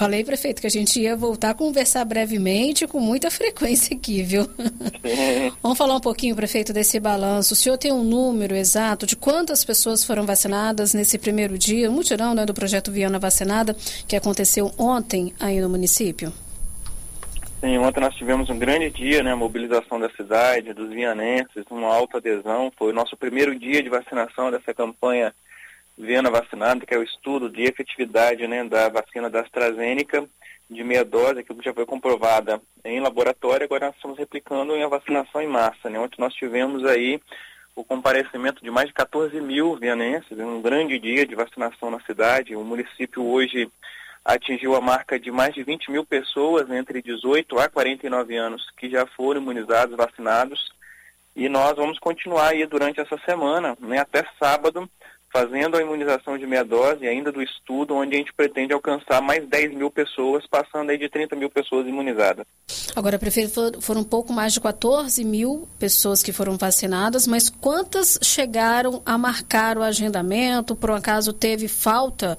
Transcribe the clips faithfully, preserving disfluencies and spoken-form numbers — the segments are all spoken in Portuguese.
Falei, prefeito, que a gente ia voltar a conversar brevemente, com muita frequência aqui, viu? Vamos falar um pouquinho, prefeito, desse balanço. O senhor tem um número exato de quantas pessoas foram vacinadas nesse primeiro dia, o mutirão, né, do projeto Viana Vacinada, que aconteceu ontem aí no município? Sim, ontem nós tivemos um grande dia, né, a mobilização da cidade, dos vianenses, uma alta adesão. Foi o nosso primeiro dia de vacinação dessa campanha Viana Vacinada, que é o estudo de efetividade, né, da vacina da AstraZeneca de meia dose, que já foi comprovada em laboratório. Agora nós estamos replicando em a vacinação em massa, né, onde nós tivemos aí o comparecimento de mais de quatorze mil vianenses, um grande dia de vacinação na cidade. O município hoje atingiu a marca de mais de vinte mil pessoas entre dezoito a quarenta e nove anos que já foram imunizados, vacinados, e nós vamos continuar aí durante essa semana, né, até sábado, fazendo a imunização de meia dose, ainda do estudo, onde a gente pretende alcançar mais dez mil pessoas, passando aí de trinta mil pessoas imunizadas. Agora, prefeito, foram um pouco mais de quatorze mil pessoas que foram vacinadas, mas quantas chegaram a marcar o agendamento? Por um acaso teve falta,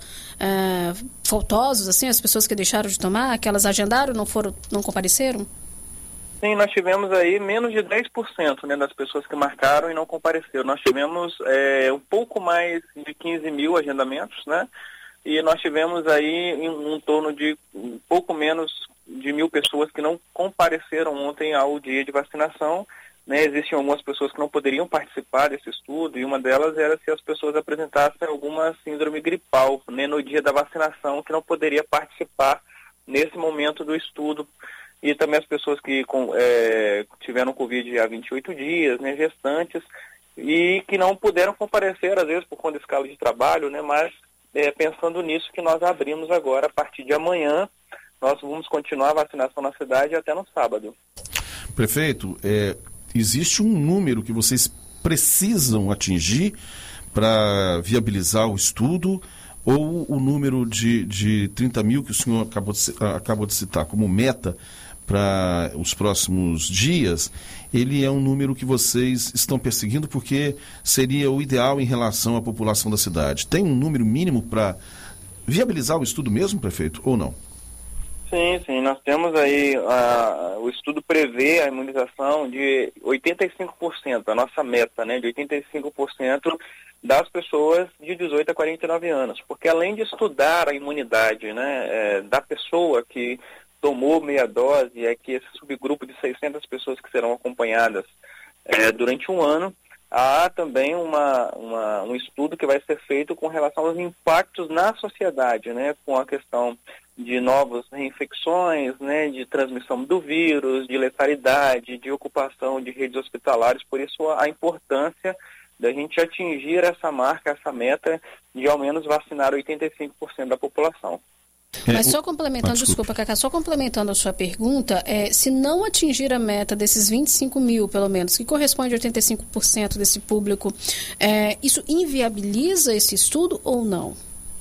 é, faltosos, assim, as pessoas que deixaram de tomar, que elas agendaram, não foram, não compareceram? Sim, nós tivemos aí menos de dez por cento, né, das pessoas que marcaram e não compareceram. Nós tivemos é, um pouco mais de quinze mil agendamentos, né? E nós tivemos aí em um torno de um pouco menos de mil pessoas que não compareceram ontem ao dia de vacinação, né? Existiam algumas pessoas que não poderiam participar desse estudo, e uma delas era se as pessoas apresentassem alguma síndrome gripal, né, no dia da vacinação, que não poderia participar nesse momento do estudo. E também as pessoas que com, é, tiveram Covid há vinte e oito dias, né, gestantes, e que não puderam comparecer, às vezes, por conta de escala de trabalho, né, mas é, pensando nisso que nós abrimos agora, a partir de amanhã, nós vamos continuar a vacinação na cidade até no sábado. Prefeito, é, existe um número que vocês precisam atingir para viabilizar o estudo, ou o número de, de trinta mil que o senhor acabou de, acabou de citar como meta para os próximos dias, ele é um número que vocês estão perseguindo porque seria o ideal em relação à população da cidade? Tem um número mínimo para viabilizar o estudo mesmo, prefeito, ou não? Sim, sim, nós temos aí, a, o estudo prevê a imunização de oitenta e cinco por cento, a nossa meta, né, de oitenta e cinco por cento das pessoas de dezoito a quarenta e nove anos, porque além de estudar a imunidade, né, é, da pessoa que tomou meia dose, é que esse subgrupo de seiscentas pessoas que serão acompanhadas é, durante um ano, há também uma, uma, um estudo que vai ser feito com relação aos impactos na sociedade, né, com a questão de novas reinfecções, né, de transmissão do vírus, de letalidade, de ocupação de redes hospitalares. Por isso a importância da gente atingir essa marca, essa meta de ao menos vacinar oitenta e cinco por cento da população. Mas só complementando, ah, desculpa, Cacá, só complementando a sua pergunta, é, se não atingir a meta desses vinte e cinco mil, pelo menos, que corresponde a oitenta e cinco por cento desse público, é, isso inviabiliza esse estudo ou não?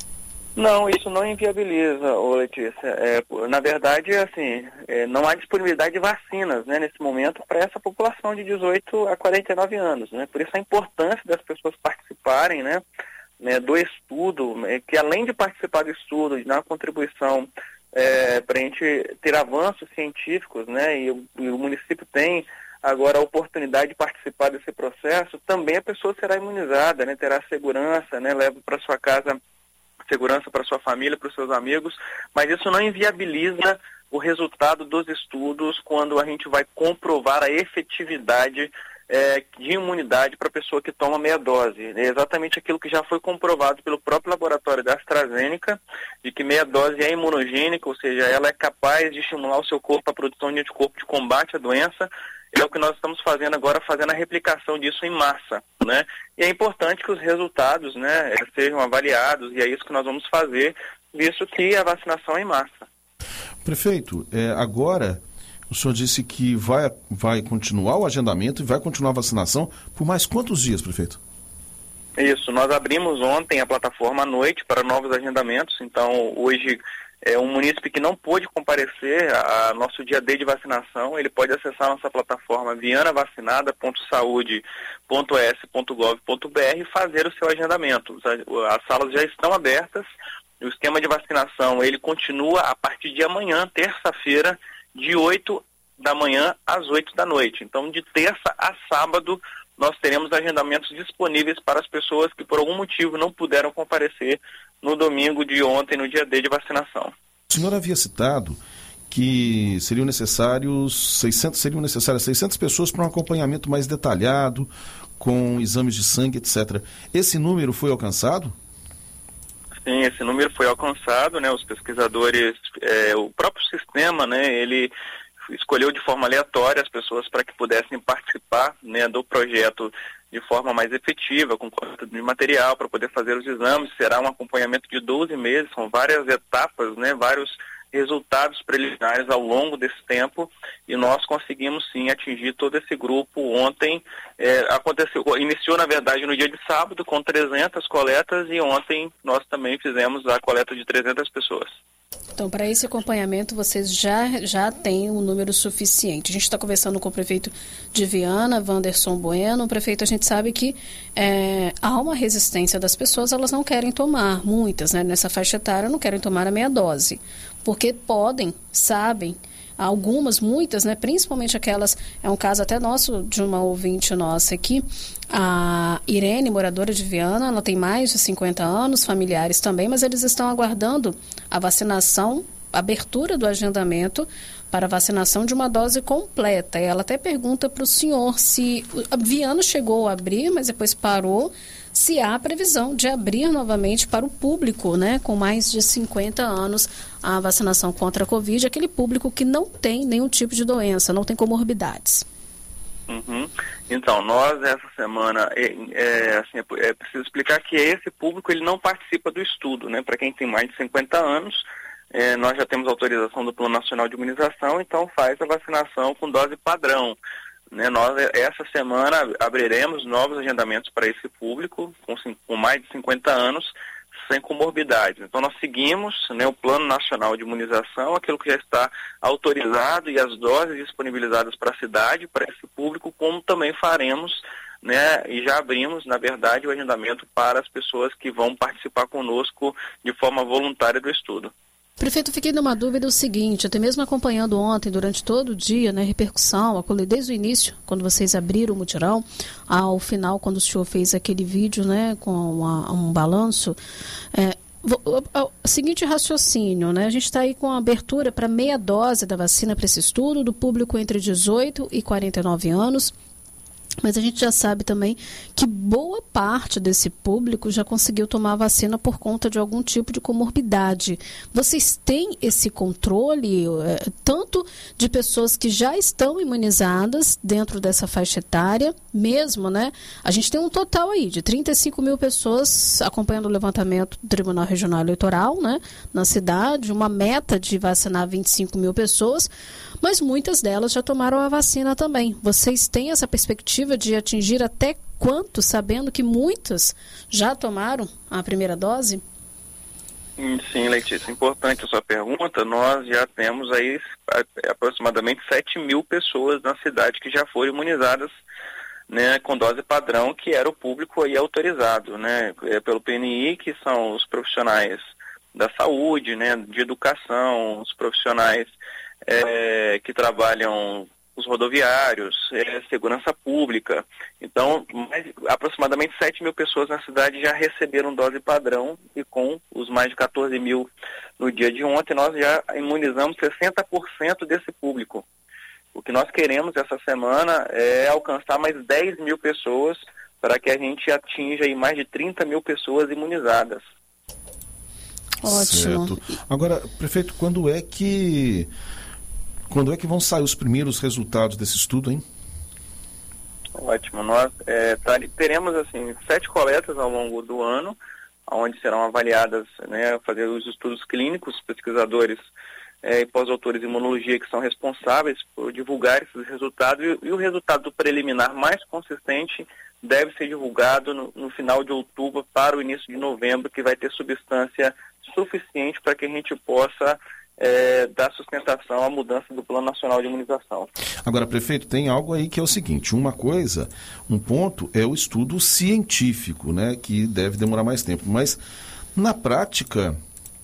Não, isso não inviabiliza, ô Letícia. É, na verdade, assim, é, não há disponibilidade de vacinas, né, nesse momento para essa população de dezoito a quarenta e nove anos, né? Por isso a importância das pessoas participarem, né, né, do estudo, é, que além de participar do estudo, de dar uma contribuição é, para a gente ter avanços científicos, né, e, e o município tem agora a oportunidade de participar desse processo, também a pessoa será imunizada, né, terá segurança, né, leva para sua casa segurança para sua família, para os seus amigos, mas isso não inviabiliza o resultado dos estudos quando a gente vai comprovar a efetividade é, de imunidade para a pessoa que toma meia dose. É exatamente aquilo que já foi comprovado pelo próprio laboratório da AstraZeneca, de que meia dose é imunogênica, ou seja, ela é capaz de estimular o seu corpo à produção de anticorpo de combate à doença. É o que nós estamos fazendo agora, fazendo a replicação disso em massa, né? E é importante que os resultados, né, sejam avaliados, e é isso que nós vamos fazer, visto que a vacinação é em massa. Prefeito, é, agora o senhor disse que vai, vai continuar o agendamento e vai continuar a vacinação por mais quantos dias, prefeito? Isso, nós abrimos ontem a plataforma à noite para novos agendamentos, então hoje é um munícipe que não pôde comparecer a nosso dia D de vacinação, ele pode acessar a nossa plataforma viana vacinada ponto saude ponto s ponto gov ponto br e fazer o seu agendamento. As salas já estão abertas, O esquema de vacinação, ele continua a partir de amanhã, terça-feira, de oito da manhã às oito da noite. Então, de terça a sábado, nós teremos agendamentos disponíveis para as pessoas que, por algum motivo, não puderam comparecer no domingo de ontem, no dia D de vacinação. O senhor havia citado que seriam necessários seiscentos, seriam necessárias seiscentas pessoas para um acompanhamento mais detalhado, com exames de sangue, etcétera. Esse número foi alcançado? Sim, esse número foi alcançado, né? Os pesquisadores, é, o próprio sistema, né? Ele escolheu de forma aleatória as pessoas para que pudessem participar, né, do projeto de forma mais efetiva, com coleta de material para poder fazer os exames. Será um acompanhamento de doze meses, são várias etapas, né? Vários resultados preliminares ao longo desse tempo, e nós conseguimos sim atingir todo esse grupo. Ontem é, aconteceu, iniciou na verdade no dia de sábado com trezentas coletas, e ontem nós também fizemos a coleta de trezentas pessoas. Então, para esse acompanhamento, vocês já, já têm um número suficiente. A gente está conversando com o prefeito de Viana, Wanderson Bueno. O prefeito, a gente sabe que é, há uma resistência das pessoas, elas não querem tomar, muitas, né, nessa faixa etária, não querem tomar a meia dose, porque podem, sabem, algumas, muitas, né, principalmente aquelas, é um caso até nosso, de uma ouvinte nossa aqui, a Irene, moradora de Viana, ela tem mais de cinquenta anos, familiares também, mas eles estão aguardando a vacinação, a abertura do agendamento para a vacinação de uma dose completa. E ela até pergunta para o senhor se a Viana chegou a abrir, mas depois parou, se há previsão de abrir novamente para o público, né, com mais de cinquenta anos, a vacinação contra a Covid, aquele público que não tem nenhum tipo de doença, não tem comorbidades. Uhum. Então, nós essa semana, é, é, assim, é preciso explicar que esse público ele não participa do estudo, né? Para quem tem mais de cinquenta anos, é, nós já temos autorização do Plano Nacional de Imunização, então faz a vacinação com dose padrão. Né, nós, essa semana, abriremos novos agendamentos para esse público com, com mais de cinquenta anos, sem comorbidades. Então, nós seguimos, né, o Plano Nacional de Imunização, aquilo que já está autorizado, e as doses disponibilizadas para a cidade, para esse público, como também faremos, né, e já abrimos, na verdade, o agendamento para as pessoas que vão participar conosco de forma voluntária do estudo. Prefeito, fiquei numa dúvida o seguinte, até mesmo acompanhando ontem, durante todo o dia, né, repercussão, desde o início, quando vocês abriram o mutirão, ao final, quando o senhor fez aquele vídeo, né, com uma, um balanço, é, o seguinte raciocínio, né, a gente está aí com a abertura para meia dose da vacina para esse estudo, do público entre dezoito e quarenta e nove anos, mas a gente já sabe também que boa parte desse público já conseguiu tomar a vacina por conta de algum tipo de comorbidade. Vocês têm esse controle, é, tanto de pessoas que já estão imunizadas dentro dessa faixa etária, mesmo, né? A gente tem um total aí de trinta e cinco mil pessoas acompanhando o levantamento do Tribunal Regional Eleitoral, né, na cidade, uma meta de vacinar vinte e cinco mil pessoas, mas muitas delas já tomaram a vacina também. Vocês têm essa perspectiva de atingir até quanto, sabendo que muitas já tomaram a primeira dose? Sim, Letícia, importante a sua pergunta. Nós já temos aí aproximadamente sete mil pessoas na cidade que já foram imunizadas, né, com dose padrão, que era o público aí autorizado, né, pelo P N I, que são os profissionais da saúde, né, de educação, os profissionais é, que trabalham os rodoviários, é, segurança pública. Então, mais, aproximadamente sete mil pessoas na cidade já receberam dose padrão, e com os mais de quatorze mil no dia de ontem, nós já imunizamos sessenta por cento desse público. O que nós queremos essa semana é alcançar mais dez mil pessoas para que a gente atinja aí mais de trinta mil pessoas imunizadas. Ótimo. Certo. Agora, prefeito, quando é que... Quando é que vão sair os primeiros resultados desse estudo, hein? Ótimo. Nós é, teremos, assim, sete coletas ao longo do ano, onde serão avaliadas, né, fazer os estudos clínicos, pesquisadores é, e pós-doutores em imunologia que são responsáveis por divulgar esses resultados, e, e o resultado preliminar mais consistente deve ser divulgado no, no final de outubro para o início de novembro, que vai ter substância suficiente para que a gente possa É, dar sustentação à mudança do Plano Nacional de Imunização. Agora, prefeito, tem algo aí que é o seguinte, uma coisa, um ponto é o estudo científico, né, que deve demorar mais tempo, mas na prática,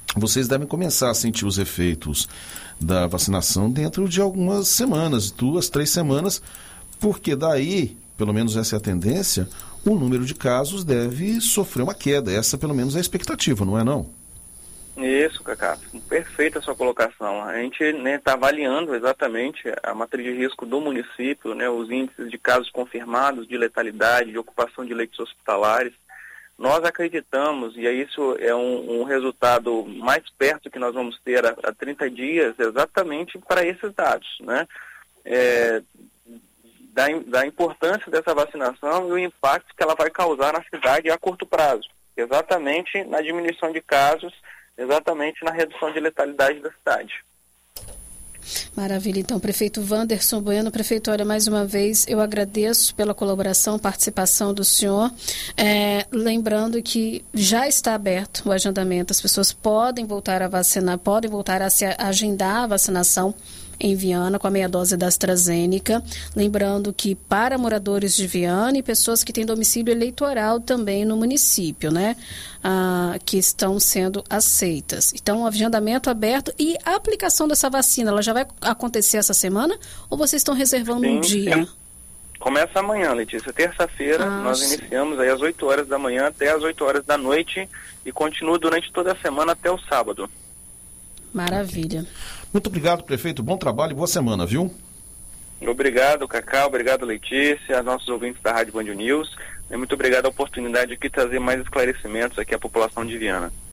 vocês devem começar a sentir os efeitos da vacinação dentro de algumas semanas, duas, três semanas, porque daí, pelo menos essa é a tendência, o número de casos deve sofrer uma queda. Essa, pelo menos, é a expectativa, não é não? Isso, Cacá. Perfeita a sua colocação. A gente está, né, avaliando exatamente a matriz de risco do município, né, os índices de casos confirmados, de letalidade, de ocupação de leitos hospitalares. Nós acreditamos, e isso é um, um resultado mais perto que nós vamos ter a, a trinta dias, exatamente para esses dados, né? É, da, da importância dessa vacinação e o impacto que ela vai causar na cidade a curto prazo, exatamente na diminuição de casos, exatamente na redução de letalidade da cidade. Maravilha. Então, prefeito Wanderson Bueno, prefeito, olha, mais uma vez eu agradeço pela colaboração, participação do senhor, é, lembrando que já está aberto o agendamento, as pessoas podem voltar a vacinar, podem voltar a se agendar a vacinação em Viana com a meia dose da AstraZeneca, lembrando que para moradores de Viana e pessoas que têm domicílio eleitoral também no município, né, ah, que estão sendo aceitas. Então, o agendamento aberto e a aplicação dessa vacina, ela já vai acontecer essa semana ou vocês estão reservando Sim, um dia? Sim. Começa amanhã, Letícia. Terça-feira, ah, nós sim. iniciamos aí às oito horas da manhã até às oito horas da noite e continua durante toda a semana até o sábado. Maravilha. Muito obrigado, prefeito. Bom trabalho e boa semana, viu? Obrigado, Cacá. Obrigado, Letícia, nossos ouvintes da Rádio Band News. E muito obrigado a oportunidade de aqui trazer mais esclarecimentos aqui à população de Viana.